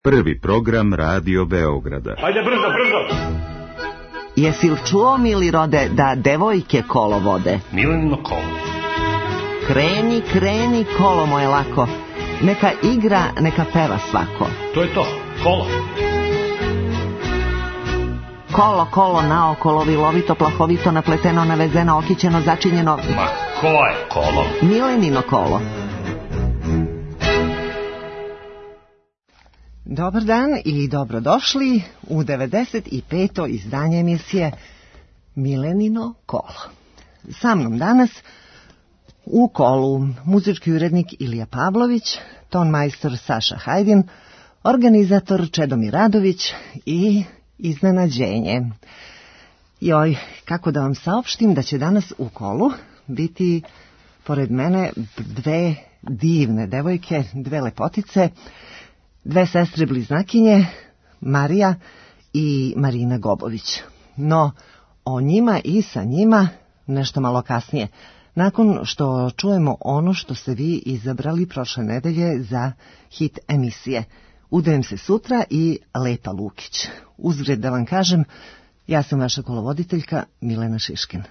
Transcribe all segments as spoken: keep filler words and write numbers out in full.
Prvi program Radio Beograda. Ajde brzo, brzo! Jesi li čuo, mili rode, da devojke kolo vode? Milenino kolo. Kreni, kreni, kolo moje lako. Neka igra, neka peva svako. To je to, kolo. Kolo, kolo, naokolo, vilovito, plahovito, napleteno, navezeno, okićeno, začinjeno. Ma ko je kolo? Milenino kolo. Dobar dan i dobrodošli u devedeset peto izdanje emisije Milenino kolo. Sa mnom danas u kolu muzički urednik Ilija Pavlović, tonmajstor Saša Hajdin, organizator Čedomir Radović i iznenađenje. Joj, kako da vam saopštim da će danas u kolu biti pored mene dve divne devojke, dve lepotice, dve sestre bliznakinje, Marija i Marina Gobović. No, o njima i sa njima nešto malo kasnije, nakon što čujemo ono što ste vi izabrali prošle nedelje za hit emisije. Udajem se sutra i Lepa Lukić. Uzgred da vam kažem, ja sam vaša kolovoditeljka Milena Šiškin.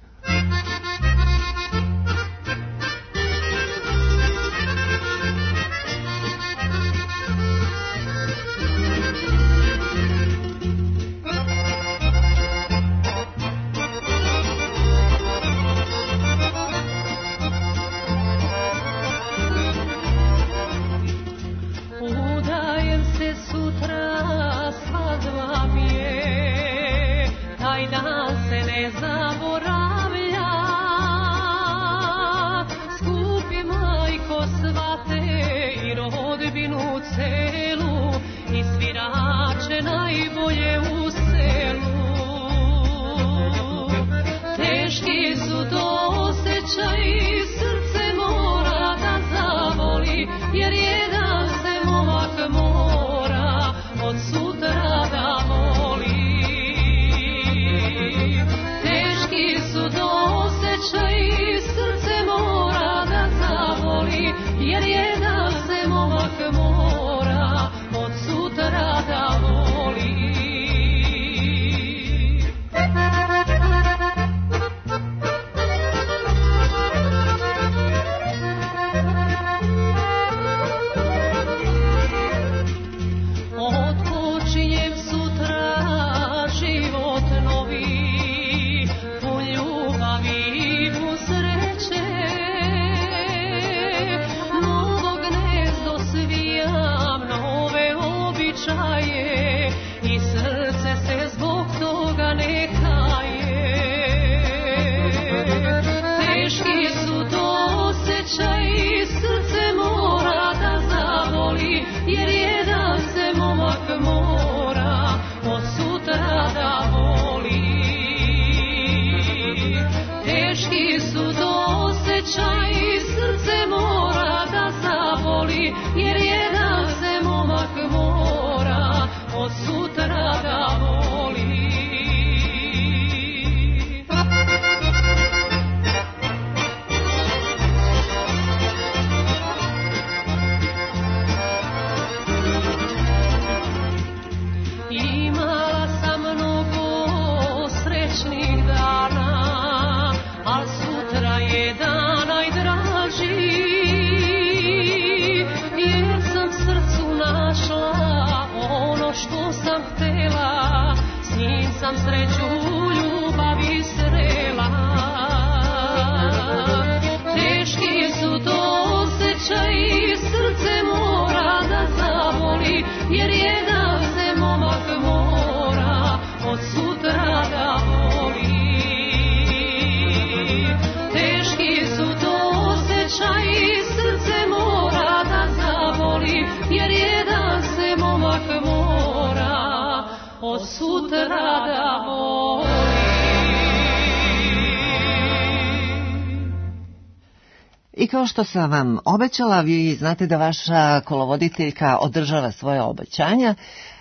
I kao što sam vam obećala, vi znate da vaša kolovoditeljka održava svoje obećanja.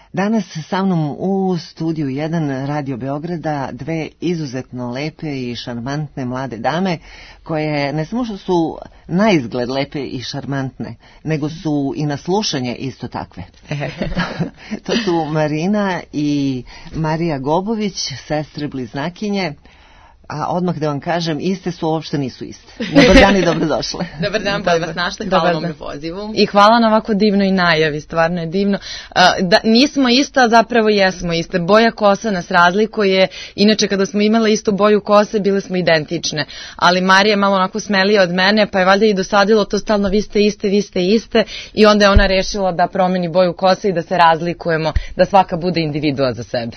Danas sa mnom u studiju jedan Radio Beograda dve izuzetno lepe i šarmantne mlade dame koje ne samo što su na izgled lepe i šarmantne, nego su i na slušanje isto takve. To su Marina i Marija Gobović, sestre bliznakinje. A odmah da vam kažem, iste su, uopšte nisu iste. Dobar dan i dobrodošle. Dobar dan, pa vas našli, hvala vam na pozivu. I hvala na ovako divnoj najavi, stvarno je divno. Da, nismo ista, zapravo jesmo iste. Boja kosa nas razlikuje, inače kada smo imale istu boju kose, bile smo identične. Ali Marija je malo onako smelija od mene, pa je valjda i dosadilo to stalno vi ste iste, vi ste iste. I onda je ona rešila da promeni boju kose i da se razlikujemo, da svaka bude individua za sebe.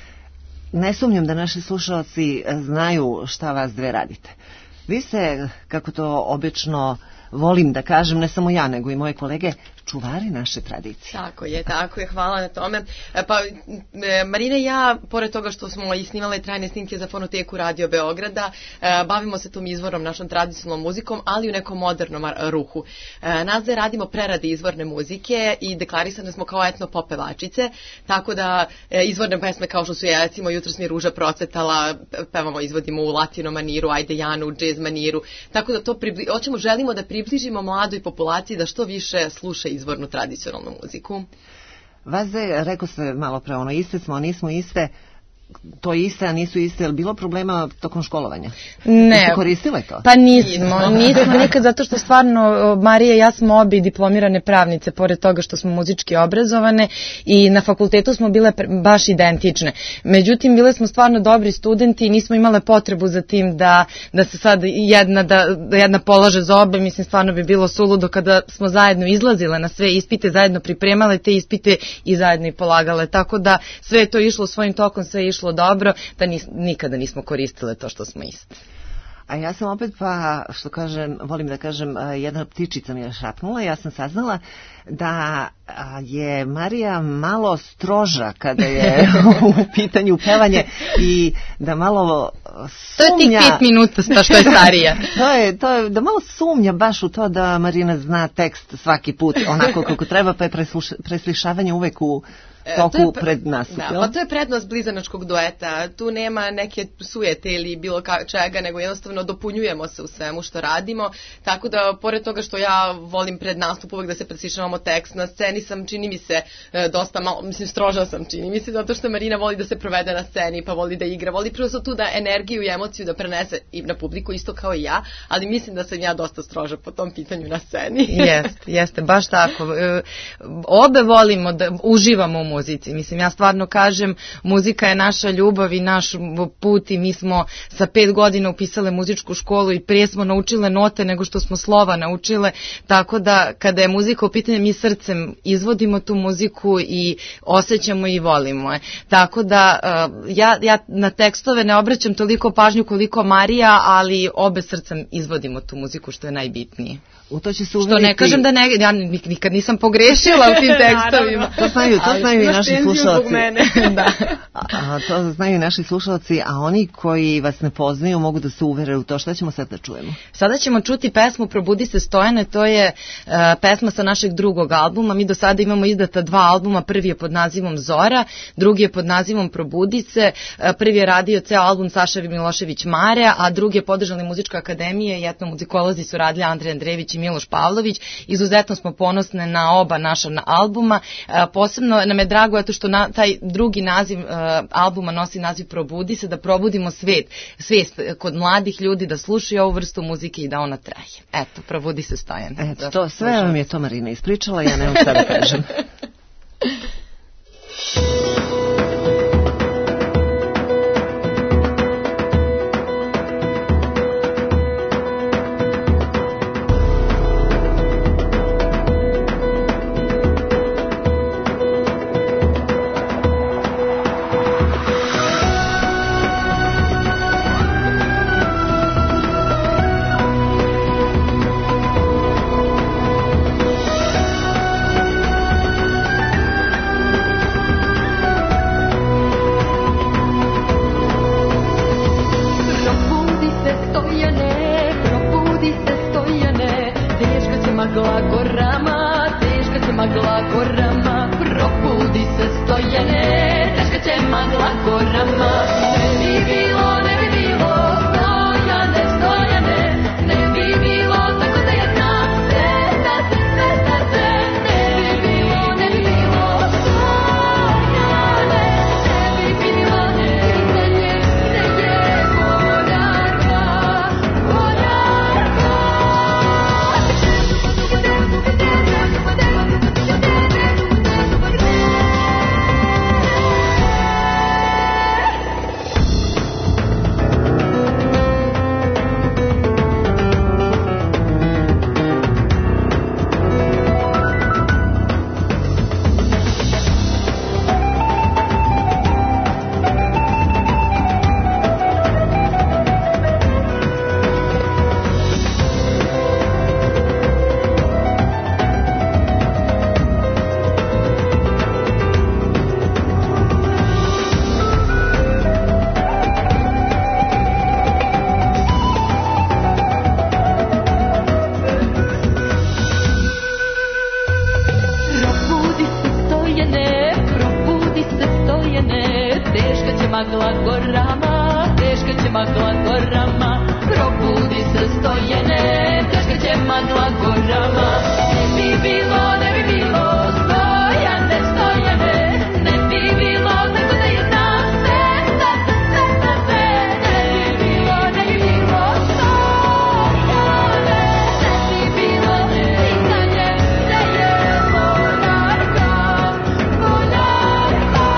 Ne sumnjam da naši slušalci znaju šta vas dve radite. Vi ste, kako to obično volim da kažem, ne samo ja, nego i moje kolege, čuvari naše tradicije. Tako je, tako je, hvala na tome. Pa, Marina i ja, pored toga što smo i snimale trajne snimke za fonoteku Radio Beograda, bavimo se tom izvorom, našom tradicionalnom muzikom, ali u nekom modernom ruhu. Nas dve radimo prerade izvorne muzike i deklarisane smo kao etno pop pevačice, tako da izvorne pesme kao što su je, recimo, Jutros mi ruža procvetala, pevamo, izvodimo u latino maniru, ajde Janu, džez maniru, tako da to pribli... hoćemo, želimo da približimo mladoj populaciji da što više sluša izvornu tradicionalnu muziku. Vas je, rekao ste malo pre, ono, iste smo, a nismo iste, to je iste, a nisu iste, je li bilo problema tokom školovanja? Ne. Jeste koristile to? Pa nismo, nismo nikad, zato što stvarno Marija i ja smo obi diplomirane pravnice, pored toga što smo muzički obrazovane i na fakultetu smo bile baš identične. Međutim, bile smo stvarno dobri studenti i nismo imale potrebu za tim da, da se sad jedna, da, da jedna polaže za obe. Mislim, stvarno bi bilo suludo kada smo zajedno izlazile na sve ispite, zajedno pripremale te ispite i zajedno i polagale. Tako da sve je to išlo svojim tokom, sve je išlo dobro, da nis, nikada nismo koristile to što smo iste. A ja sam opet, pa što kažem, volim da kažem, jedna ptičica mi je šapnula, ja sam saznala da je Marija malo stroža kada je u pitanju pevanje i da malo sumnja... To je tih pet minuta što je starija. to, je, to je da malo sumnja baš u to da Marina zna tekst svaki put onako kako treba, pa je presluša, preslišavanje uvek u toku je, pred nastup. Da, pa to je prednost blizanačkog dueta. Tu nema neke sujete ili bilo ka, čega, nego jednostavno dopunjujemo se u svemu što radimo. Tako da, pored toga što ja volim pred nastup uvek da se preslišavamo tekst, na sceni sam, čini mi se, dosta malo, mislim, stroža sam, čini mi se, zato što Marina voli da se provede na sceni, pa voli da igra, voli prosto tu da energiju i emociju da prenese i na publiku, isto kao i ja, ali mislim da sam ja dosta stroža po tom pitanju na sceni. Jeste, jeste, baš tako. Obe volimo da uživamo u muzici. Mislim, ja stvarno kažem, muzika je naša ljubav i naš put i mi smo sa pet godina upisale muzičku školu i prije smo naučile note nego što smo slova naučile, tako da kada je muzika u pitanju, mi srcem izvodimo tu muziku i osjećamo i volimo je. Tako da ja, ja na tekstove ne obraćam toliko pažnju koliko Marija, ali obe srcem izvodimo tu muziku, što je najbitnije. U to će se uveriti... Što ne kažem da ne, ja nikad nisam pogrešila u tim tekstovima. To znaju, to znaju i naši slušalci. Da. A, to znaju i naši slušalci, a oni koji vas ne poznaju mogu da se uvere u to. Šta ćemo sad da čujemo? Sada ćemo čuti pesmu Probudi se Stojane, to je uh, pesma sa našeg drugog albuma. Mi do sada imamo izdata dva albuma, prvi je pod nazivom Zora, drugi je pod nazivom Probudi se, uh, prvi je radio ceo album Saša Milošević Mare, a drugi je podržali Muzička akademija i etnomuzikolozi su radili Andrej Andrejević i Miloš Pavlović. Izuzetno smo ponosne na oba naša na albuma. Uh, posebno nam je drago eto što na, taj drugi naziv uh, albuma nosi naziv Probudi se, da probudimo svet, svest kod mladih ljudi da slušaju ovu vrstu muzike i da ona traje. Eto, Probudi se Stojan. Eto, to, sve vam je to Marina ispričala, ja nemam šta da kažem. će magla gorama, teška će magla gorama, probudi se stojene, teška će magla gorama. Ne bi bilo, ne bi bilo, stojane, stojane, ne bi bilo, tako da je znam se, se, se, se, se, ne bi bilo, ne bi bilo, stojane, ne bi bilo, pitanje, da je monarka, monarka.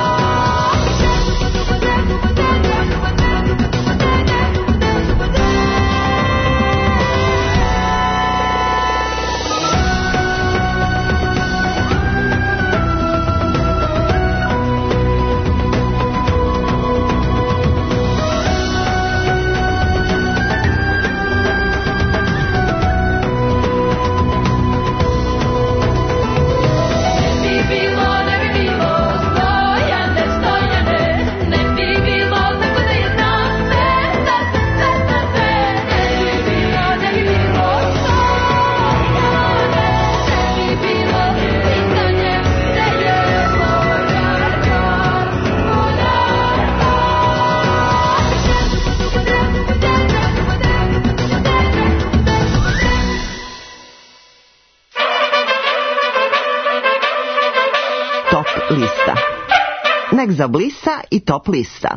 Lista. Nek zablista i top lista.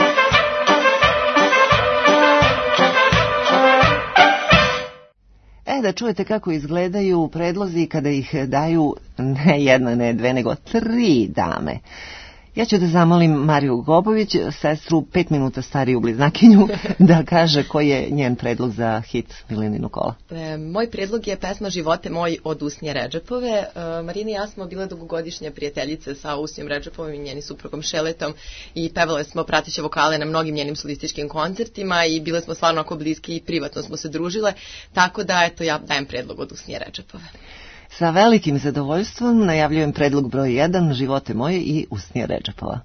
E, da čujete kako izgledaju predlozi kada ih daju ne jedna, ne dve, nego tri dame. Ja ću da zamolim Mariju Gobović, sestru pet minuta stariju bliznakinju, da kaže koji je njen predlog za hit Milenino kola. E, moj predlog je pesma Živote moj od Usnije Redžepove. E, Marina i ja smo bile dugogodišnje prijateljice sa Usnijom Redžepovom i njenim suprugom Šeletom i pevale smo prateće vokale na mnogim njenim solističkim koncertima i bile smo stvarno ako bliski i privatno smo se družile, tako da eto ja dajem predlog od Usnije Redžepove. Sa velikim zadovoljstvom najavljujem predlog broj jedan, Živote moje i Usnija Redžepova.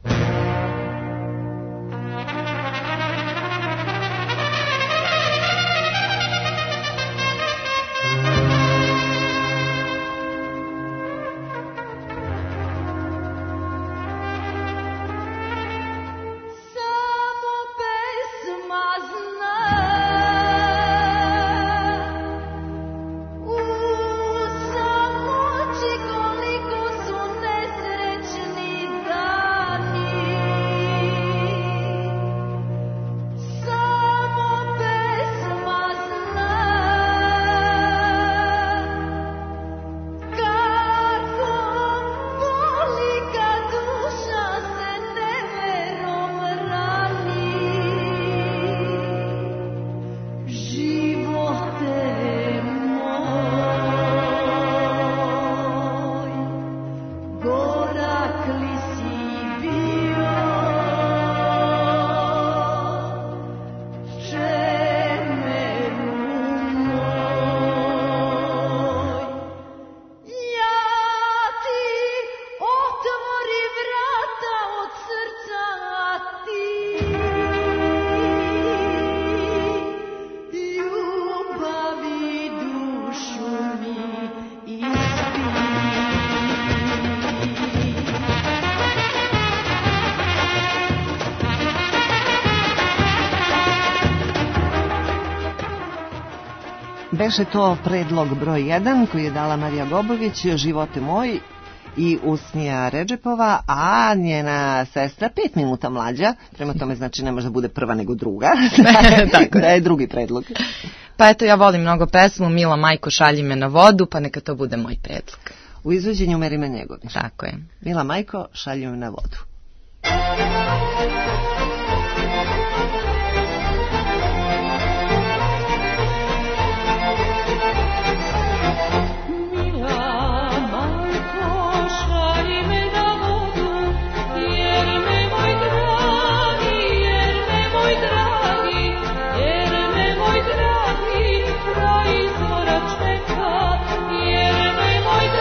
Beše to predlog broj jedan koji je dala Marija Gobović, Živote moj i Usnija Redžepova, a njena sestra pet minuta mlađa, prema tome znači ne može da bude prva nego druga, tako da je drugi predlog. Pa eto, ja volim mnogo pesmu, Mila majko šalji me na vodu, pa neka to bude moj predlog. U izvođenju Merime Njegović. Tako je. Mila majko šalji me na vodu.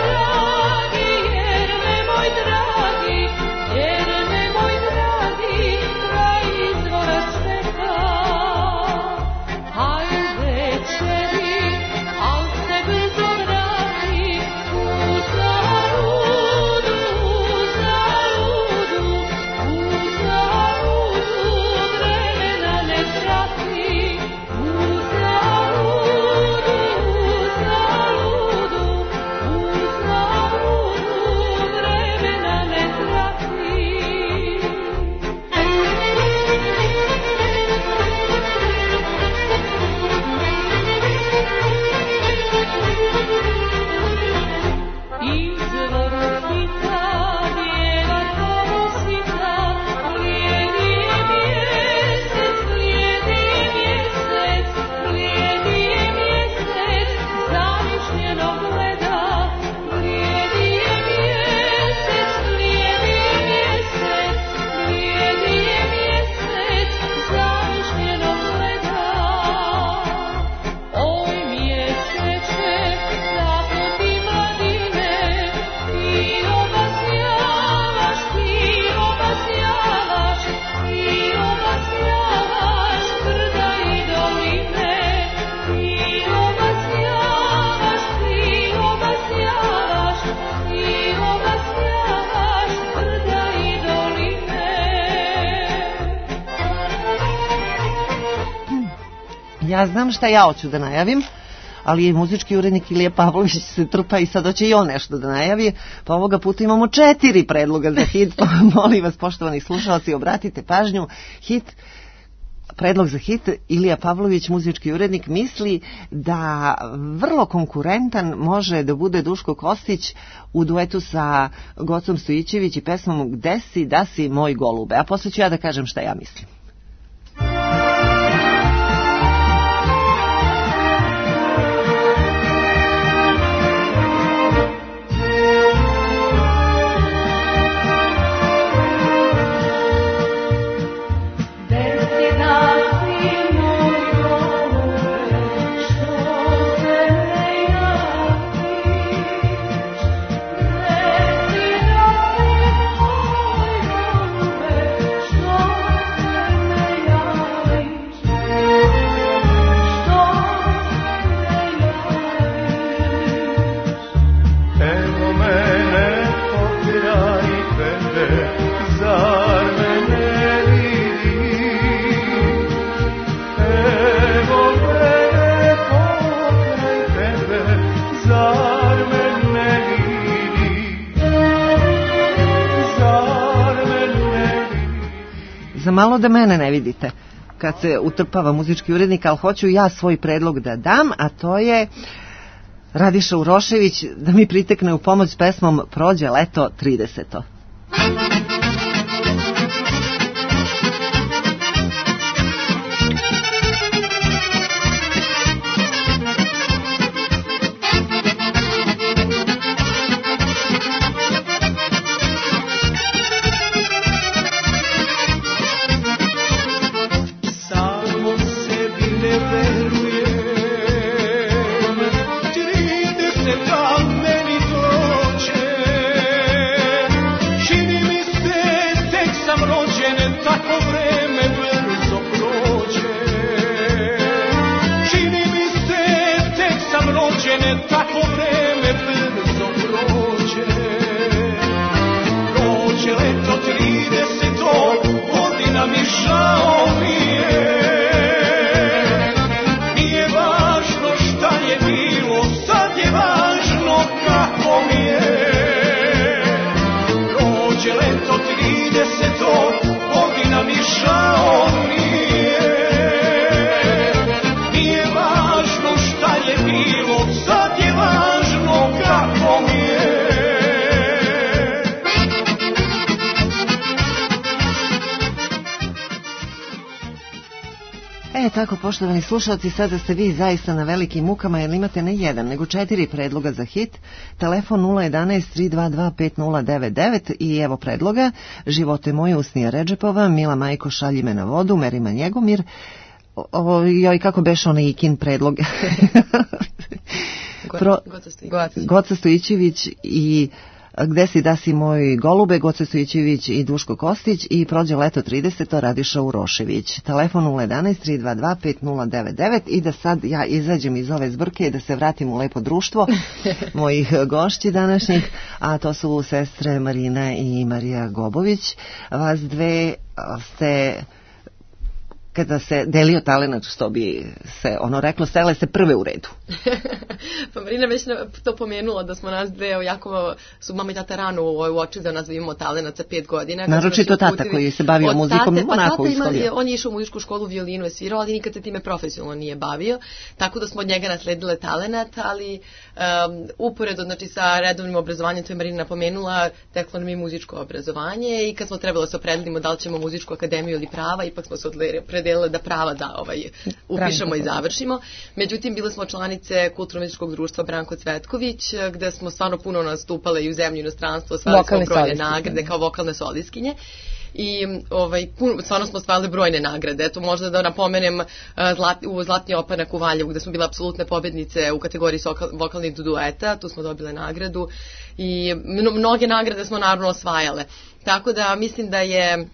Jer me moj dragi Ja znam šta ja hoću da najavim, ali muzički urednik Ilija Pavlović se trpa i sad hoće i on nešto da najavi, pa ovoga puta imamo četiri predloga za hit, pa molim vas, poštovani slušalci, obratite pažnju. Hit, predlog za hit, Ilija Pavlović, muzički urednik, misli da vrlo konkurentan može da bude Duško Kostić u duetu sa Gocom Stojićević i pesmom Gde si, da si moj golube, a posle ću ja da kažem šta ja mislim. Za malo da mene ne vidite kad se utrpava muzički urednik, ali hoću ja svoj predlog da dam, a to je Radiša Urošević da mi pritekne u pomoć s pesmom Prođe leto trideseto. E tako, poštovani slušalci, sada ste vi zaista na velikim mukama jer imate ne jedan, nego četiri predloga za hit. Telefon nula jedanaest tri dva dva pet nula devet devet i evo predloga: Živote moje, Usnija Redžepova, Mila Majko, Šalji me na vodu, Merima Njegomir. O, joj, kako beš onaj Ikin predlog? Pro, Goca Stojićević i Gde si, da si moj golube, Goca Stojićević i Duško Kostić, i Prođe leto trideseto, Radiša Urošević. Telefon nula jedanaest tri dva dva pet nula devet devet. I da sad ja izađem iz ove zbrke i da se vratim u lepo društvo mojih gošći današnjih, a to su sestre Marina i Marija Gobović. Vas dve ste, kada se delio talenat, što bi se ono reklo, stele se prve u redu. Pa Marina već to pomenula da smo nas dve, jako su mama i tata rano uočili da nas imamo talenat za pet godina. Naročito tata koji se bavio muzikom, tate, pa onako tata isto ima, on je išao u muzičku školu, violinu je svirao, ali nikad se time profesionalno nije bavio, tako da smo od njega nasledile talenat, ali um, uporedo, znači sa redovnim obrazovanjem, to je Marina napomenula, teklo nam je muzičko obrazovanje i kad smo trebalo se opredelimo da li ćemo muzičku akademiju ili prava, ipak smo se opredelili da prava da ovaj, upišemo i završimo. Međutim, bile smo članice Kulturno-muzičkog društva Branko Cvetković, gde smo stvarno puno nastupale i u zemlju i inostranstvu, osvajali smo brojne nagrade kao vokalne solistkinje. I ovaj, pun, stvarno smo osvajali brojne nagrade. Eto, možda da napomenem zlat, u Zlatni opanak u Valjevu, gde smo bile apsolutne pobednice u kategoriji vokalnih dueta, tu smo dobile nagradu i mnoge nagrade smo naravno osvajale. Tako da mislim da je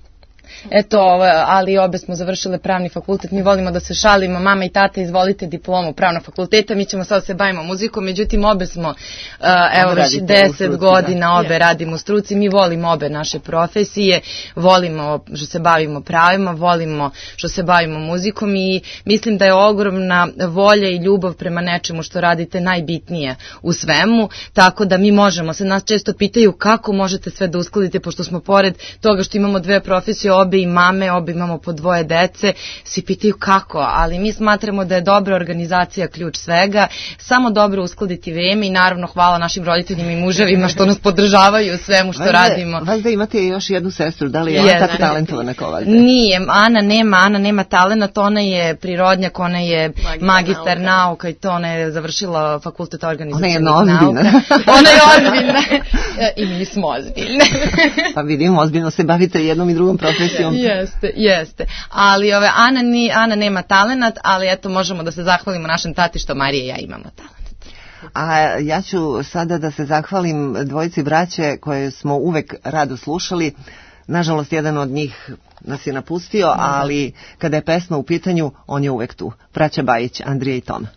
Eto, ali obe smo završile pravni fakultet, mi volimo da se šalimo, mama i tata izvolite diplomu pravnog fakulteta, mi ćemo sad se bavimo muzikom, međutim obe smo, uh, evo već deset godina obe radimo u struci, mi volimo obe naše profesije, volimo što se bavimo pravima, volimo što se bavimo muzikom i mislim da je ogromna volja i ljubav prema nečemu što radite najbitnije u svemu, tako da mi možemo, se nas često pitaju kako možete sve da uskladite, pošto smo pored toga što imamo dve profesije, obe i mame, obe imamo po dvoje dece, svi pitaju kako, ali mi smatramo da je dobra organizacija ključ svega, samo dobro uskladiti vreme i naravno hvala našim roditeljima i muževima što nas podržavaju u svemu što valjda, radimo. Valjda imate još jednu sestru, da li je ona Jedna. tako talentovana kao valjda? Nije, Ana nema, Ana nema talenat, ona je prirodnjak, ona je magistar, magistar nauka. nauka i to, ona je završila fakultet organizacionih nauka. Ona je ozbiljna. Ona je ozbiljna. I mi smo ozbiljne. Pa vidimo, ozbiljno se bavite jednom i drugom profesijom. Jeste, jeste. Ali ove, Ana, ni, Ana nema talenat, ali eto možemo da se zahvalimo našem tati što Marija i ja imamo talenat. A ja ću sada da se zahvalim dvojici braće koje smo uvek rado slušali. Nažalost, jedan od njih nas je napustio, ali kada je pesma u pitanju, on je uvek tu. Braća Bajić, Andrija i Toma.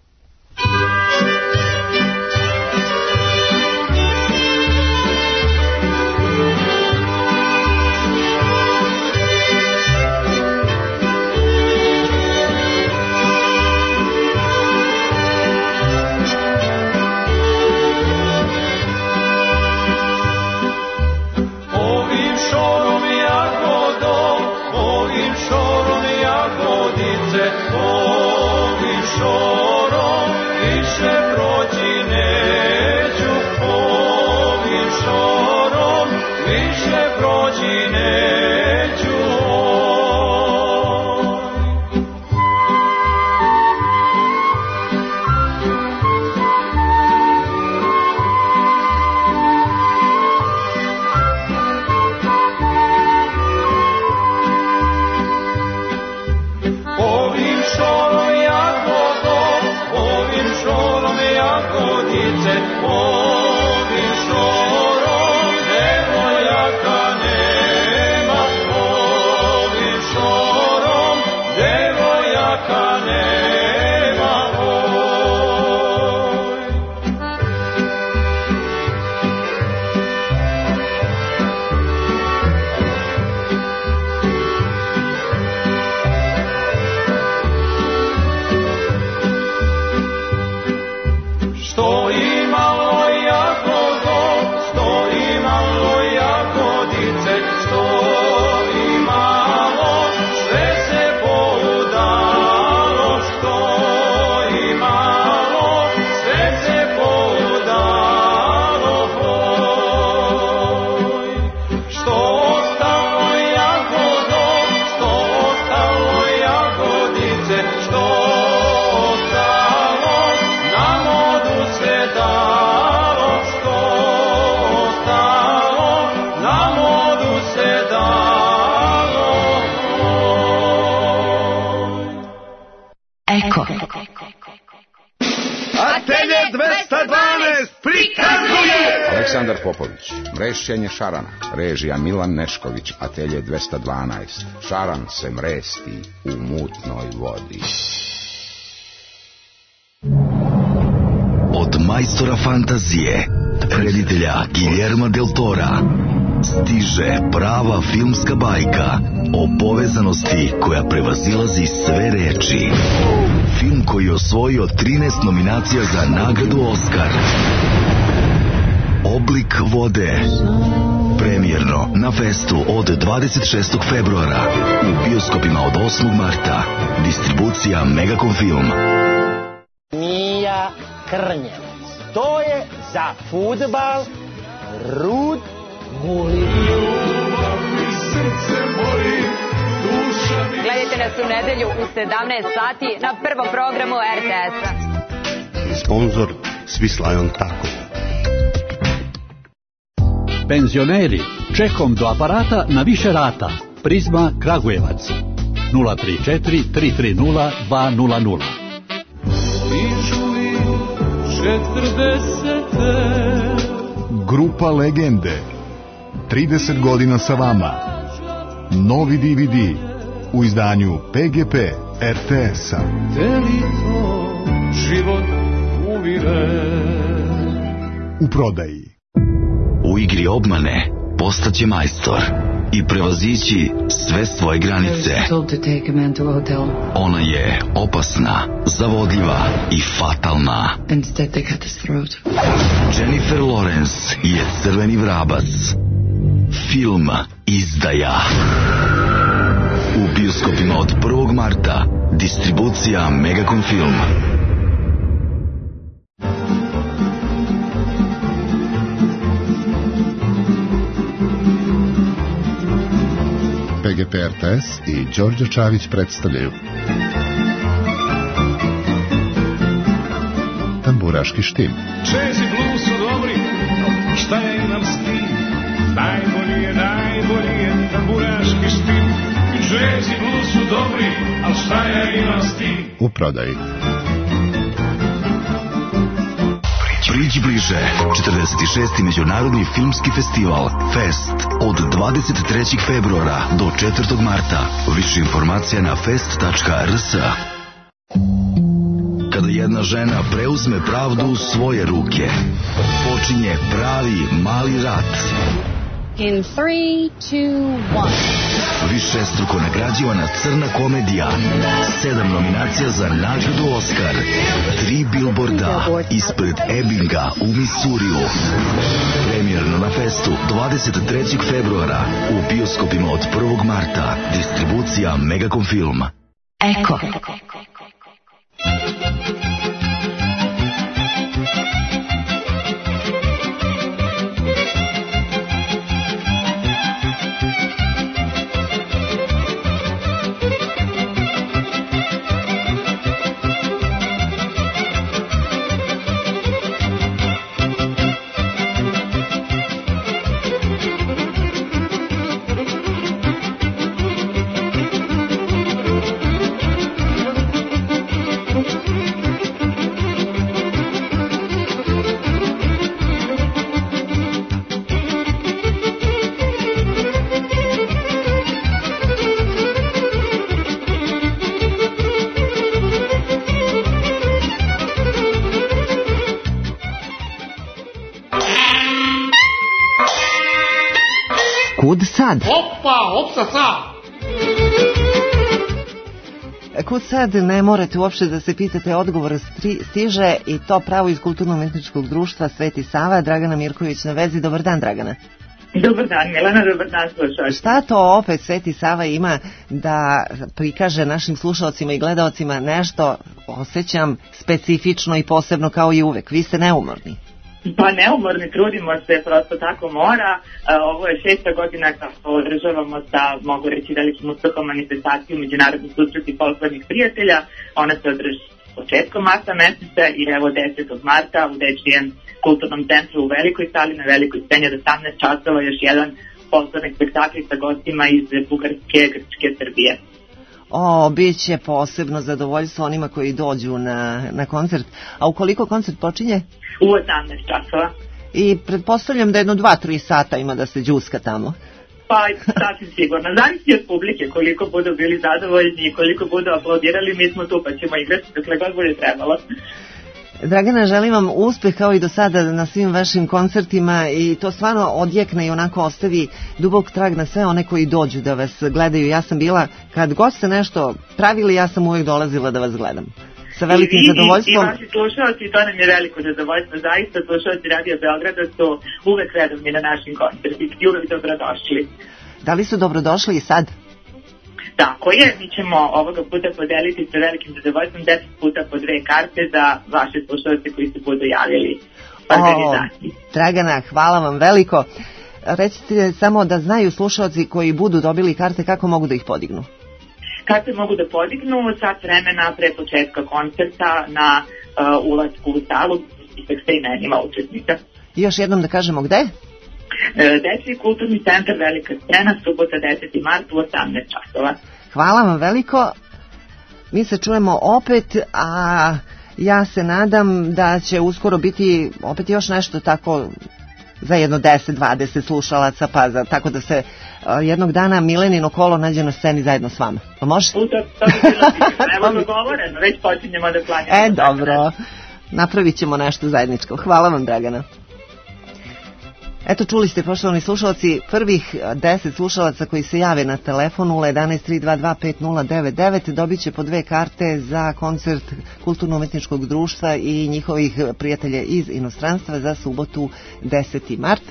Aleksandar Popović, mrešćenje šarana, režija Milan Nešković, Atelje dvesta dvanaest, šaran se mresti u mutnoj vodi. Od majstora fantazije, reditelja Guillerma del Tora, stiže prava filmska bajka o povezanosti koja prevazilazi sve reči. Film koji je osvojio trinaest nominacija za nagradu Oskar. Oblik vode. Premijerno na festu od dvadeset šestog februara. U bioskopima od osmog marta. Distribucija Megacom Film. Mija Krnjevac. To je za fudbal Rud Gulin. Gledajte nas u nedelju u sedamnaest sati na prvom programu er te es-a. Sponzor Svislajon Tako. Penzioneri, čekom do aparata na više rata. Prizma Kragujevac. nula tri četiri tri tri nula dva nula nula. Grupa Legende. trideset godina sa vama. novi D V D u izdanju P G P R T S-a. Život uvire u prodaji. U igri obmane postaće majstor i prevazići sve svoje granice. Ona je opasna, zavodljiva i fatalna. Jennifer Lawrence je crveni vrabac. Film Izdaja. U bioskopima od prvog marta. Distribucija Megacom Film. P G P R T S i Đorđe Čavić predstavljaju Tamburaški štim. Čezi blues su dobri, šta je nam s tim? Najbolji je, najbolji je tamburaški štim. Čezi blues su dobri, al šta je nam s tim? U prodaji. Priđi bliže, četrdeset šesti Međunarodni filmski festival Fest od dvadeset trećeg februara do četvrtog marta. Više informacija na fest tačka r s. Kada jedna žena preuzme pravdu u svoje ruke, počinje pravi mali rat. In three, two, one. Višestruko nagrađivana crna komedija, sedam nominacija za nagradu Oskar, tri bilborda ispred Ebbinga u Misuriju. Premijerno na festu dvadeset trećeg februara u bioskopima od prvog marta. Distribucija Megacom Film. Eko. Kud sad? Opa, opsa sad! Kud sad ne morate uopšte da se pitate, odgovor stiže i to pravo iz Kulturno-umetničkog društva Sveti Sava. Dragana Mirković na vezi. Dobar dan, Dragana. Dobar dan, Milena, dobar dan, slušalci. Šta to opet Sveti Sava ima da prikaže našim slušalcima i gledaocima nešto, osjećam, specifično i posebno kao i uvek? Vi ste neumorni. Pa neumorni, trudimo se, prosto tako mora. Ovo je šesta godina kako održavamo sa, mogu reći, velikim uspehom manifestaciju Međunarodni susreti folklornih prijatelja. Ona se održi početkom marta meseca i evo desetog marta u Dečijem kulturnom centru u Velikoj sali na Velikoj sceni od osamnaest časova još jedan folklorni spektakl sa gostima iz Bugarske, Grčke, Srbije. O, bit će posebno zadovoljstvo onima koji dođu na, na koncert. A ukoliko koncert počinje? U osamnaest časova. I pretpostavljam da jedno dva tri sata ima da se džuska tamo. Pa, sasvim sigurno. Zavisi od publike, koliko budu bili zadovoljni i koliko budu aplaudirali, mi smo tu pa ćemo igrati dokle god bude trebalo. Dragana, želim vam uspeh kao i do sada na svim vašim koncertima i to stvarno odjekne i onako ostavi dubok trag na sve one koji dođu da vas gledaju. Ja sam bila, kad god ste nešto pravili, ja sam uvijek dolazila da vas gledam. Sa velikim I, zadovoljstvom. I, i vaši slušalci, to nam je veliko zadovoljstvo. Zaista slušalci Radio Beograda su uvek redovni na našim koncertima i uvek dobrodošli. Da li su dobrodošli i sad? Tako je, mi ćemo ovoga puta podeliti sa velikim zadovoljstvom deset puta po dve karte za vaše slušalce koji se budu javili organizaciji. O, Dragana, hvala vam veliko. Recite samo da znaju slušalci koji budu dobili karte kako mogu da ih podignu. Karte mogu da podignu sat vremena pre početka koncerta na uh, ulazku u salu i sa imenima učesnika. I još jednom da kažemo gde? Dečiji kulturni centar Velika scena, subota deseti mart u osamnaest časova. Hvala vam veliko. Mi se čujemo opet, a ja se nadam da će uskoro biti opet još nešto tako za jedno deset dvadeset slušalaca, pa za, tako da se uh, jednog dana Milenino kolo nađe na sceni zajedno s vama. Pa može? U, to, to bi bilo sigurno. Evo dogovoreno, već počinjemo da planjamo. E, dobro. Napravit ćemo nešto zajedničko. Hvala vam, Dragana. Eto, čuli ste, poštovani slušalci, prvih deset slušalaca koji se jave na telefon nula jedanaest tri dva dva pet nula devet devet dobit će po dve karte za koncert Kulturno-umetničkog društva i njihovih prijatelja iz inostranstva za subotu deseti mart.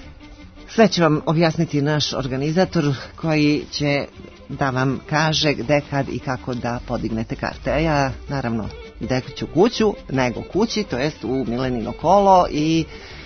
Sve će vam objasniti naš organizator koji će da vam kaže gde, kad i kako da podignete karte. A ja, naravno, gde ću kuću, nego kući, to jest u Milenino kolo, i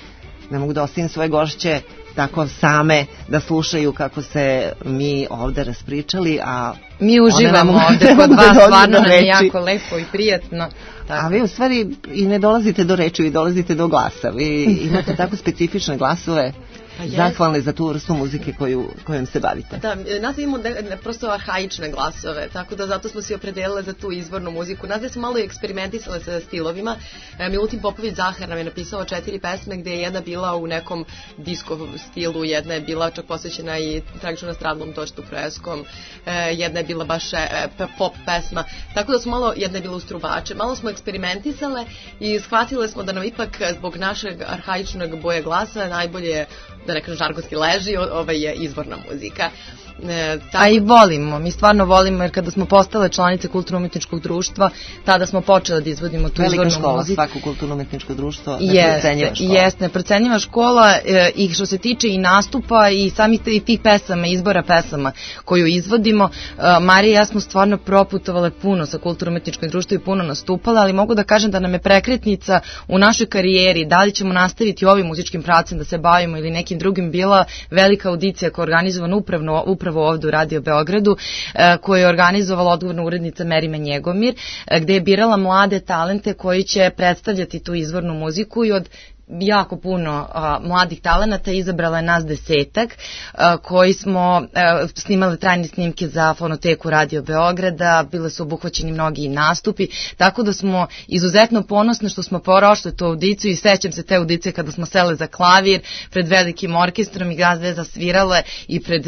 ne mogu da ostavim svoje gošće tako same da slušaju kako se mi ovde raspričali, a mi uživamo ovde kod vas, stvarno nam je jako lepo i prijatno. Tako. A vi u stvari i ne dolazite do reči, vi dolazite do glasa. Vi imate tako specifične glasove, pa zahvalne za tu vrstu muzike koju, kojom se bavite. Da, nas imamo ne, ne, prosto arhaične glasove, tako da zato smo se opredelile za tu izvornu muziku. Nas smo malo i eksperimentisale sa stilovima. E, Milutin Popović Zahar nam je napisao četiri pesme gde je jedna bila u nekom disko stilu, jedna je bila čak posvećena i tragično nastradalom Točtu Proeskom, e, jedna je bila baš e, pop pesma, tako da smo malo, jedna je bila uz trubače, malo smo eksperimentisale i shvatile smo da nam ipak zbog našeg arhaičnog boje glasa najbolje, da nekako žargonski leži, ovaj je izvorna muzika. E, tako... A i volimo, mi stvarno volimo, jer kada smo postale članice Kulturno-umetničkog društva, tada smo počeli da izvodimo tu velika izvornu škola, muziku. Svako kulturno-umetničko društvo, neprocenjiva škola. Jeste, neprocenjiva škola, e, i što se tiče i nastupa i samih tih pesama, izbora pesama koju izvodimo. e, Marija i ja smo stvarno proputovale puno sa Kulturno-umetničkim društvom i puno nastupale, ali mogu da kažem da nam je prekretnica u našoj karijeri, da li ćemo nastaviti ovim muzičkim pravcem da se bavimo ili nekim drugim, bila velika audicija koja je organizovana upravo, upravo ovde u Radio Beogradu, koju je organizovala odgovorna urednica Merima Njegomir, gde je birala mlade talente koji će predstavljati tu izvornu muziku, i od jako puno a, mladih talenata izabrala je nas desetak a, koji smo a, snimali trajne snimke za fonoteku Radio Beograda, bile su obuhvaćeni mnogi nastupi, tako da smo izuzetno ponosni što smo prošli tu audiciju, i sećam se te audicije kada smo sele za klavir pred velikim orkestrom i Gazveza svirale i pred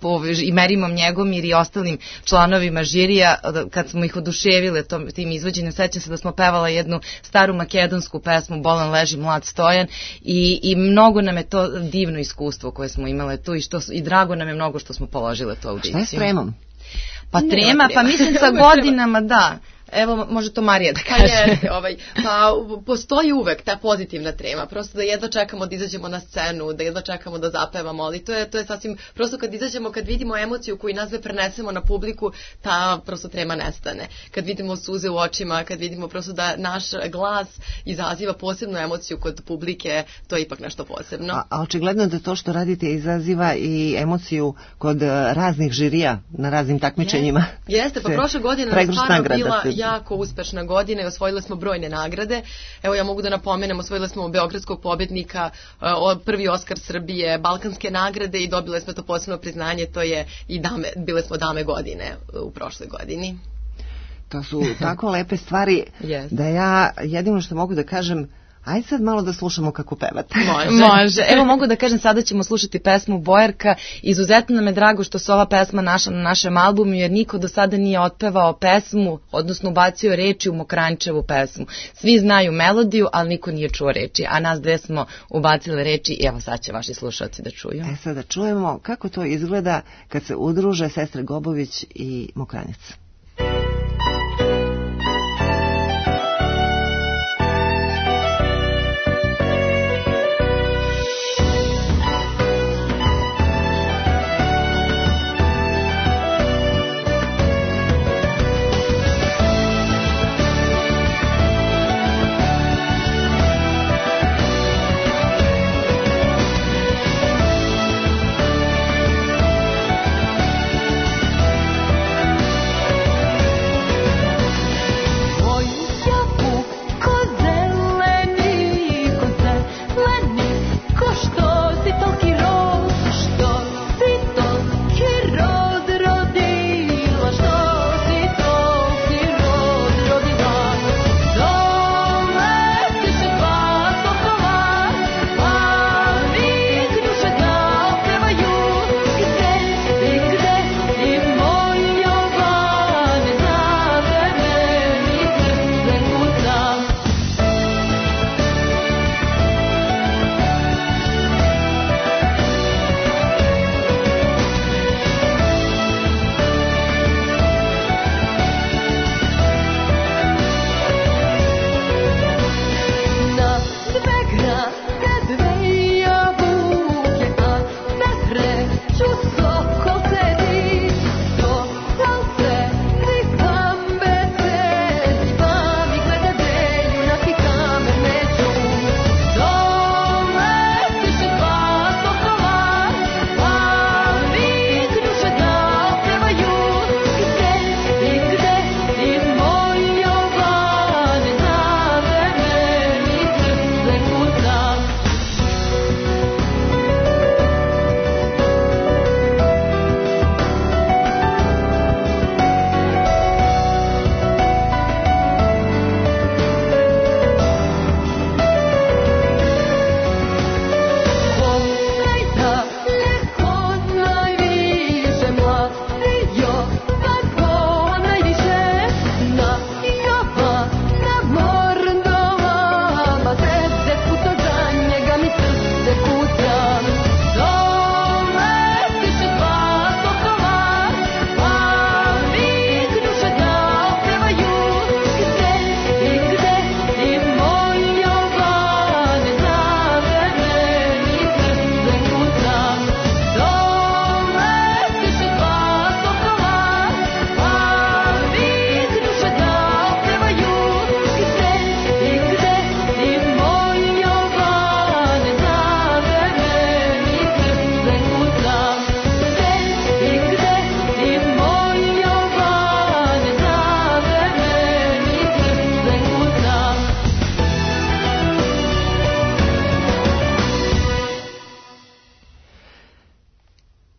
i Merimom Njegomir i ostalim članovima žirija, kad smo ih oduševile tom, tim izvođenjem. Sećam se da smo pevala jednu staru makedonsku pesmu Bolan leži mlad stoja, I, i mnogo nam je to divno iskustvo koje smo imale tu, i, što, i drago nam je mnogo što smo položile tu audiciju. Šta je s tremom? Pa trema, trema, pa mislim sa godinama, da. Evo, može to Marija da kaže. Pa, je, ovaj, pa postoji uvek ta pozitivna trema, prosto da jedva čekamo da izađemo na scenu, da jedva čekamo da zapevamo, ali to je, to je sasvim, prosto kad izađemo, kad vidimo emociju koju nas sve prenesemo na publiku, ta prosto trema nestane. Kad vidimo suze u očima, kad vidimo prosto da naš glas izaziva posebnu emociju kod publike, to je ipak nešto posebno. A, a očigledno da to što radite izaziva i emociju kod raznih žirija na raznim takmičenjima. Je, jeste, pa prošle godine je stvarno bila jako uspešna godina i osvojile smo brojne nagrade. Evo, ja mogu da napomenem, osvojile smo beogradskog pobednika, prvi Oskar Srbije, balkanske nagrade, i dobile smo to posebno priznanje, to je i dame, bile smo dame godine u prošloj godini. To su tako lepe stvari, yes, da ja jedino što mogu da kažem, ajde sad malo da slušamo kako pevate. Može. Može. Evo, mogu da kažem, sada ćemo slušati pesmu Bojarka. Izuzetno nam je drago što se ova pesma našla na našem albumu, jer niko do sada nije otpevao pesmu, odnosno ubacio reči u Mokranjčevu pesmu. Svi znaju melodiju, ali niko nije čuo reči, a nas dve smo ubacile reči, i evo sad će vaši slušalci da čuju. E sad da čujemo kako to izgleda kad se udruže sestre Gobović i Mokranjac. Thank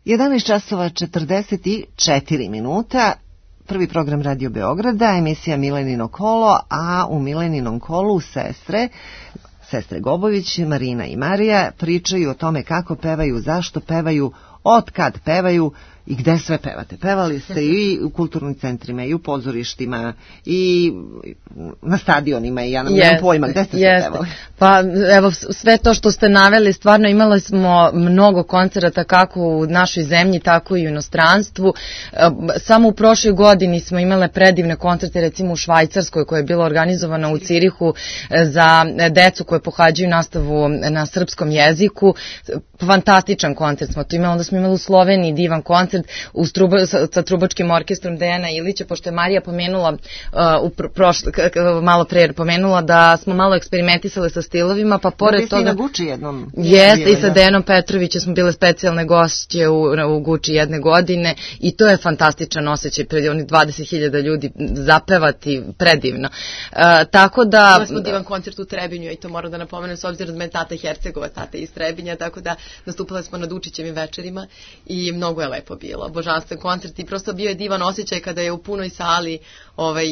jedanaest časova četrdeset četiri minuta, prvi program Radio Beograda, emisija Milenino kolo, a u Mileninom kolu sestre, sestre Gobović, Marina i Marija, pričaju o tome kako pevaju, zašto pevaju, od kad pevaju i gde sve pevate. Pevali ste i u kulturnim centrima, i u pozorištima, i na stadionima, i ja nam nemam pojma, gde ste sve pevali? Pa evo, sve to što ste naveli, stvarno imali smo mnogo koncerata kako u našoj zemlji, tako i u inostranstvu. Samo u prošloj godini smo imale predivne koncerte, recimo u Švajcarskoj, koja je bila organizovana u Cirihu za decu koje pohađaju nastavu na srpskom jeziku. Fantastičan koncert smo tu imali, onda smo imali u Sloveniji divan koncert u struba, sa, sa trubačkim orkestrom Dejana Ilića, pošto je Marija pomenula uh, u prošle, malo pre pomenula da smo malo eksperimentisali sa stilovima, pa pored da, toga... Da, Guči jednom... Jeste, i sa Dejanom Petrovićem smo bile specijalne gošće u, u Guči jedne godine i to je fantastičan osjećaj, pred onih dvadeset hiljada ljudi zapevati predivno. Uh, tako da... Imali smo divan koncert u Trebinju i to moram da napomenem, s obzirom da me tata Hercegova, tata iz Trebinja, tako da nastupali smo na Dučićevim večerima i mnogo je lepo bilo, božanstven koncert i prosto bio je divan osjećaj kada je u punoj sali ovaj,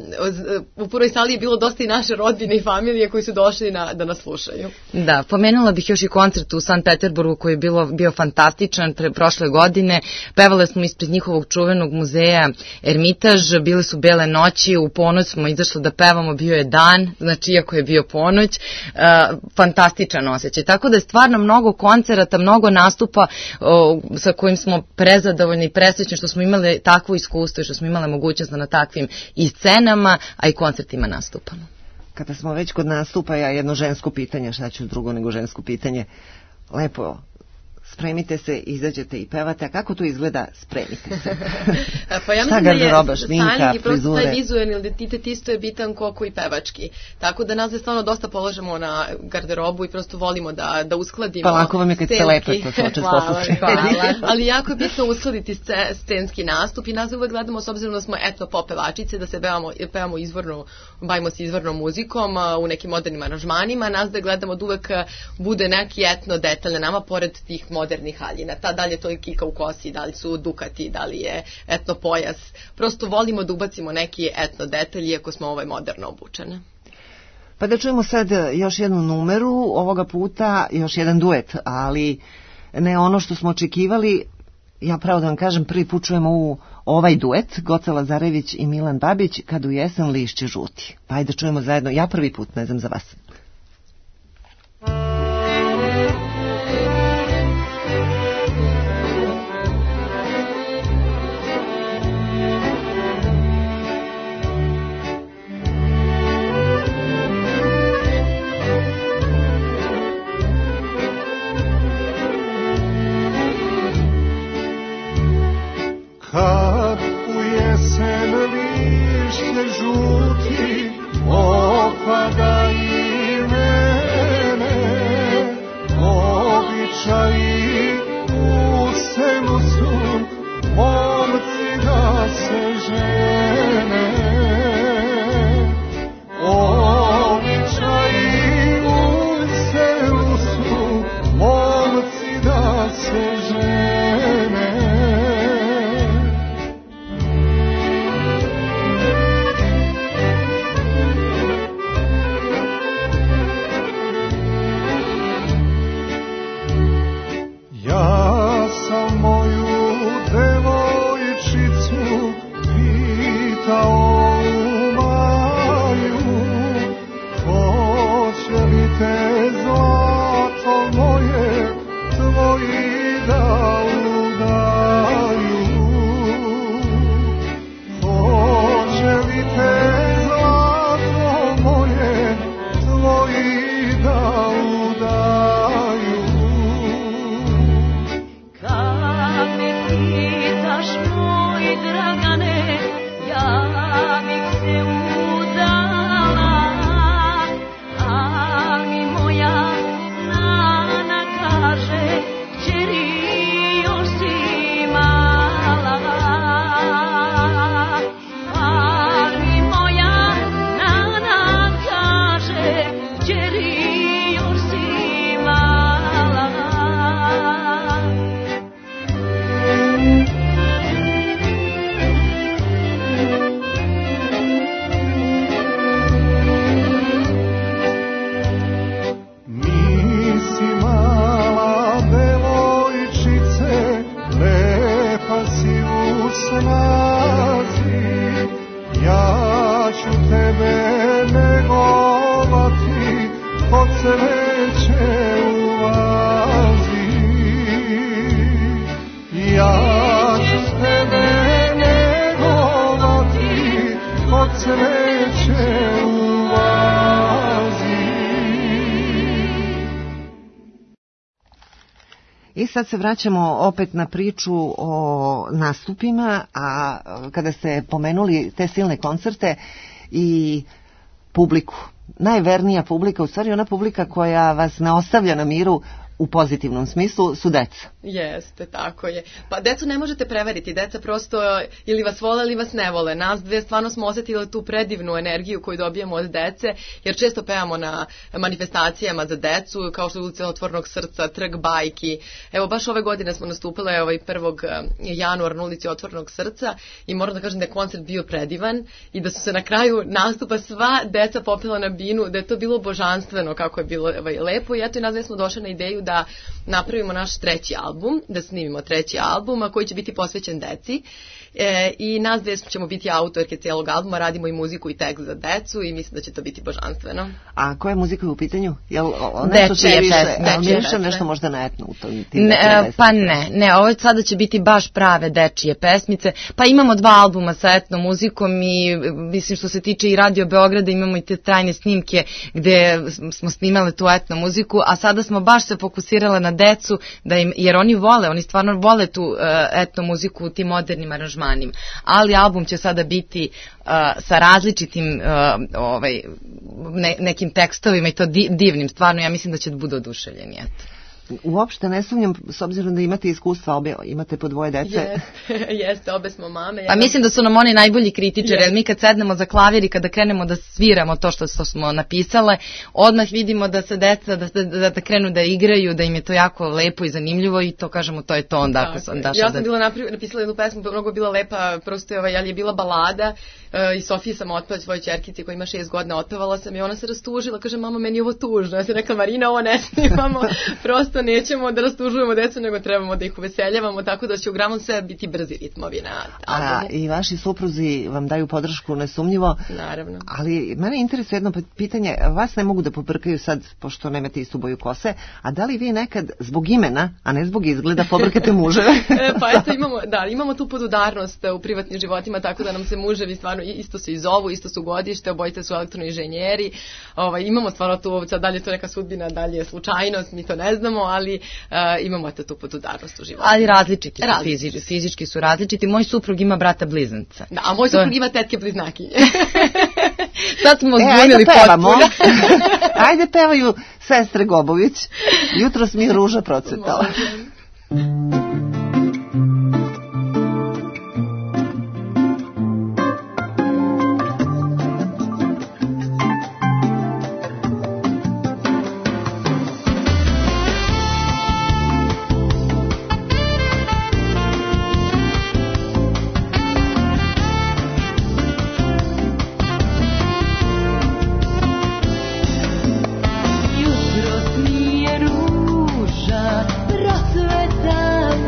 u punoj sali je bilo dosta i naše rodbine i familije koji su došli na, da nas slušaju. Da, pomenula bih još i koncert u Sankt Peterburgu koji je bilo, bio fantastičan pre prošle godine. Pevale smo ispred njihovog čuvenog muzeja Ermitaž, bile su bele noći, u ponoć smo izašli da pevamo, bio je dan, znači iako je bio ponoć, uh, fantastičan osjećaj. Tako da je stvarno mnogo koncerata, mnogo nastupa uh, sa kojim smo prezadovoljni i presrećni što smo imali takvo iskustvo i što smo imali mogućnost da na takvim i scenama, a i koncertima nastupamo. Kada smo već kod nastupa, ja jedno žensko pitanje, šta ću drugo nego žensko pitanje, lepo spremite se, izađete i pevate, a kako to izgleda spremite se? Pa ja mislim da je styling i prosto taj vizualni identitet isto je bitan koliko i pevački. Tako da nas je stvarno dosta polažemo na garderobu i prosto volimo da, da uskladimo. Pa lako vam je kad ste lepe, to se često slučaje. Ali jako je bitno uskladiti scenski nastup i nas uvek gledamo s obzirom da smo etno pop pevačice, da se pevamo, pevamo izvorno, bavimo se izvornom muzikom u nekim modernim aranžmanima, nas da gledamo da uvek bude neki etno detalj na nama pored tih modernih haljina. Ta, da li je to kika u kosi, da li su dukati, da li je etno pojas. Prosto volimo da ubacimo neki etno detalj, iako smo ovaj moderno obučene. Pa da čujemo sad još jednu numeru, ovoga puta još jedan duet, ali ne ono što smo očekivali. Ja pravo da vam kažem, prvi put čujemo u ovaj duet, Goca Lazarević i Milan Babić, Kad u jesen lišće žuti. Pa ajde čujemo zajedno, ja prvi put, ne znam za vas. Kad u jesen lišće žuti opada i mene, običaji u selu su momci da se žene. Običaji u selu su momci da se žene. snazi, ja ću tebe negovati, ko cveće u vazi. Ja ću tebe negovati, ko cveće u vazi. I sad se vraćamo opet na priču o nastupima, a kada ste pomenuli te silne koncerte i publiku, najvernija publika, u stvari ona publika koja vas ne ostavlja na miru u pozitivnom smislu, su deca. Jeste, tako je. Pa decu ne možete preveriti, deca prosto ili vas vole ili vas ne vole. Nas dve stvarno smo osetili tu predivnu energiju koju dobijemo od dece, jer često pevamo na manifestacijama za decu, kao što je Ulica Otvorenog srca, Trg bajki. Evo, baš ove godine smo nastupile ovaj prvog januara na Ulici Otvorenog srca i moram da kažem da je koncert bio predivan i da su se na kraju nastupa sva deca popela na binu, da je to bilo božanstveno kako je bilo ovaj, lepo i eto i nas dve smo došli na ideju da napravimo naš treći album, da snimimo treći album, a koji će biti posvećen deci. E, I nas dve ćemo biti autorke cijelog albuma, radimo i muziku i tekst za decu i mislim da će to biti božanstveno. A koja je muzika u pitanju? Jel nešto se više, miriše nešto možda na etno u tom? Ne, pa ne, ne, ovo sada će biti baš prave dečije pesmice, pa imamo dva albuma sa etno muzikom i mislim što se tiče i Radio Beograda imamo i te trajne snimke gde smo snimale tu etno muziku, a sada smo baš se fokusirale na decu, da im, jer oni vole, oni stvarno vole tu uh, etno muziku u tim modernim aranžmanima. Ali album će sada biti uh, sa različitim uh, ovaj, ne, nekim tekstovima i to di, divnim, stvarno ja mislim da će bude oduševljeni. Eto. Uopšte ne sumnjam, s obzirom da imate iskustva, obe, imate po dvoje dece. Jeste, jeste, obe smo mame. Pa mislim da su nam oni najbolji kritičari, jer mi kad sednemo za klavir i kada krenemo da sviramo to što, što smo napisale, odmah vidimo da se deca, da, da, da krenu da igraju, da im je to jako lepo i zanimljivo i to kažemo, to je to onda. Ako sam, ja sam da... bila napri, napisala jednu pesmu, mnogo bila lepa, prosto je, ovaj, ali je bila balada uh, i Sofiji sam otpala svojoj ćerkici koja ima šest godina, otpevala sam i ona se rastužila, kaže mama meni je ovo tužno, ja sam rekla Marina ovo ne snimamo, prosto nećemo da rastužujemo decu, nego trebamo da ih uveseljavamo, tako da će uglavnom sve biti brzi ritmovi na albumu. A i vaši supruzi vam daju podršku, nesumnjivo. Naravno. Ali mene interesuje jedno pitanje, vas ne mogu da pobrkaju sad, pošto nemate istu boju kose, a da li vi nekad zbog imena, a ne zbog izgleda, pobrkate muževe? Pa eto, imamo, da, imamo tu podudarnost u privatnim životima, tako da nam se muževi stvarno isto se i zovu, isto su godište, obojice su elektroinženjeri, ovaj, imamo stvarno tu, sad dalje je to neka sudbina, dalje je slučajnost, mi to ne znamo, ali uh, imamo eto tu podudarnost u životu. Ali različiti su, različiti. Fizički, fizički su različiti. Moj suprug ima brata blizanca. Da, a moj suprug to... ima tetke bliznakinje. Sad smo e, zbunili potpuno. Ajde pevaju sestre Gobović. Jutros mi je ruža procvetala. Rasveta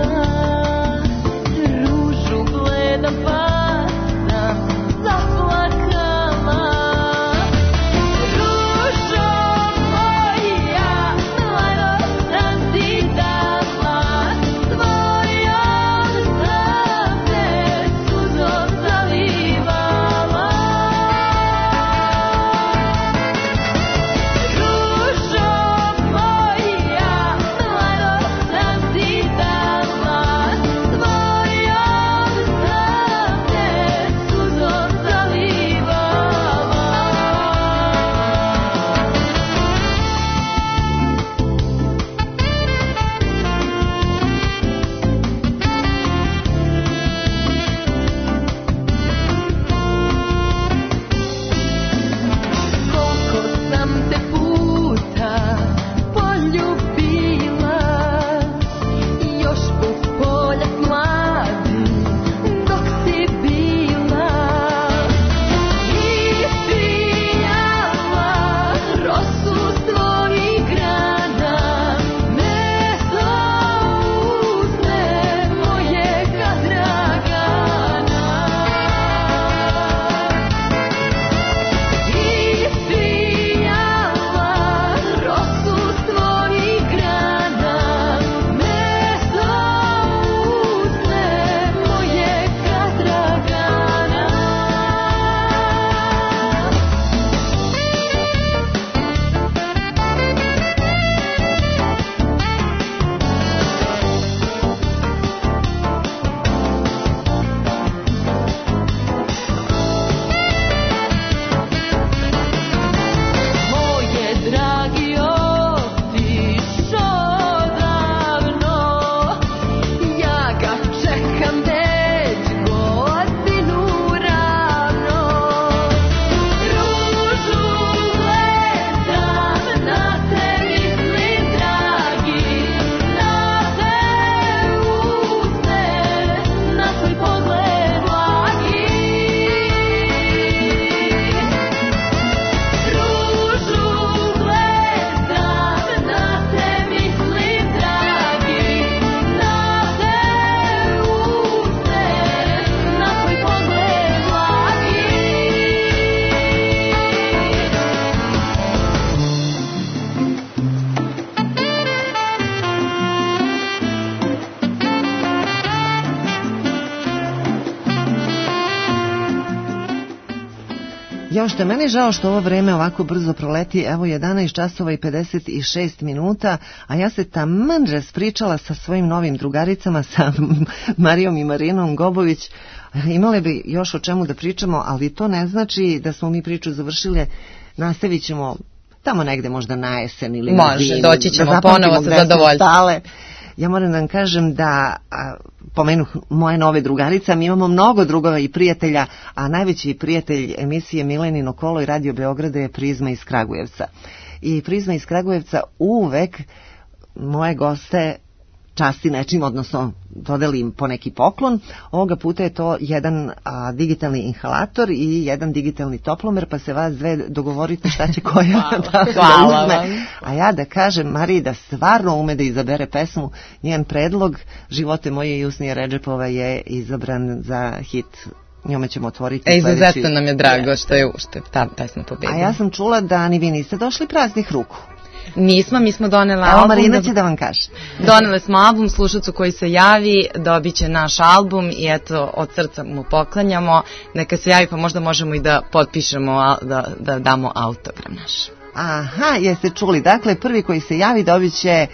Jo, što je meni žao što ovo vreme ovako brzo proleti, evo jedanaest časova i pedeset šest minuta, a ja se taman raspričala sa svojim novim drugaricama, sa Marijom i Marinom Gobović. Imale bi još o čemu da pričamo, ali to ne znači da smo mi priču završile. Nastavit ćemo tamo negde možda na jesen ili na Može, zimu, doći ćemo da ponovo sa zadovoljstvom. Ja moram da vam kažem da, a, pomenuh moje nove drugarice, mi imamo mnogo drugova i prijatelja, a najveći prijatelj emisije Milenino kolo i Radio Beograda je Prizma iz Kragujevca. I Prizma iz Kragujevca uvek moje goste časti nečim, odnosno dodeli im po neki poklon. Ovoga puta je to jedan a, digitalni inhalator i jedan digitalni toplomer, pa se vas dve dogovorite šta će koja da, da uzme. A ja da kažem Mariji da stvarno ume da izabere pesmu. Njen predlog Živote moje i Usnije Redžepova je izabran za hit. Njome ćemo otvoriti. E, izuzetno nam je drago što je, što je ta pesma pobedila. A ja sam čula da ni vi niste došli praznih ruku. Nismo, mi smo donela Evo, album. Marina će da vam kaže. Donele smo album, slušacu koji se javi dobit će naš album i eto, od srca mu poklanjamo. Neka se javi pa možda možemo i da potpišemo, da, da damo autogram naš. Aha, jeste čuli. Dakle, prvi koji se javi dobit će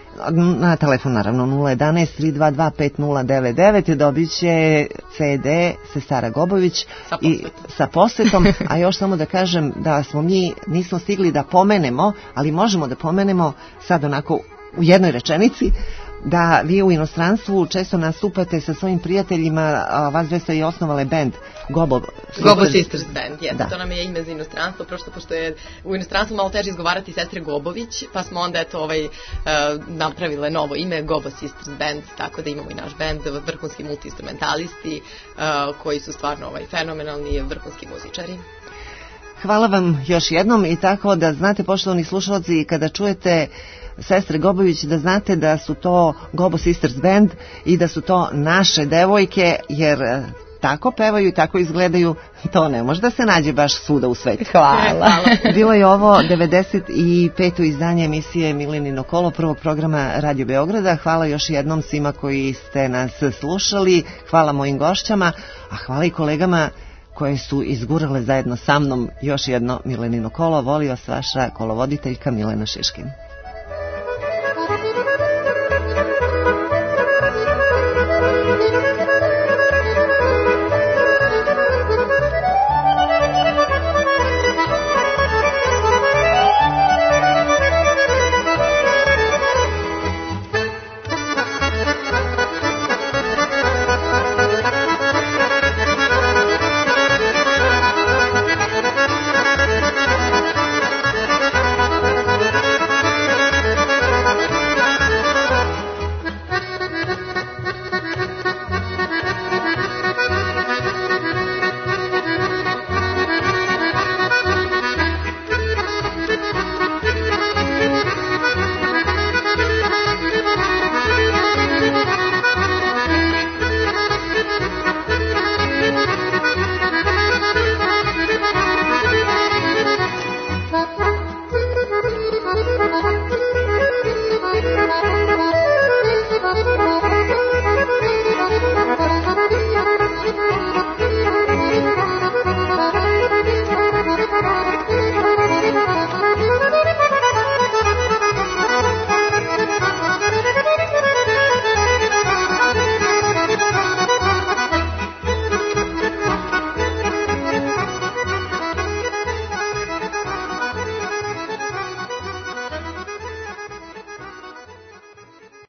na telefon naravno nula jedanaest tri dva dva pet nula devet devet, dobit će ce de Sestara Gobović sa i sa posvetom, a još samo da kažem da smo mi nismo stigli da pomenemo, ali možemo da pomenemo sad onako u jednoj rečenici, da vi u inostranstvu često nastupate sa svojim prijateljima, a vas dve ste i osnovale band Gobo Gobo Sisters Band, jeste, da. To nam je ime za inostranstvo, prosto pošto je u inostranstvu malo teže izgovarati Sestre Gobović, pa smo onda eto ovaj, uh, napravile novo ime Gobo Sisters Band, tako da imamo i naš band, vrhunski multi-instrumentalisti uh, koji su stvarno ovaj, fenomenalni vrhunski muzičari. Hvala vam još jednom i tako da znate, poštovani slušalci, kada čujete Sestre Gobović, da znate da su to Gobo Sisters Band i da su to naše devojke, jer tako pevaju i tako izgledaju, to ne može da se nađe baš svuda u svetu. Hvala. Bilo je ovo devedeset peto izdanje emisije Milenino kolo, prvog programa Radio Beograda. Hvala još jednom svima koji ste nas slušali, hvala mojim gošćama, a hvala i kolegama koje su izgurale zajedno sa mnom još jedno Milenino kolo. Voli vas vaša kolovoditeljka Milena Šiškin.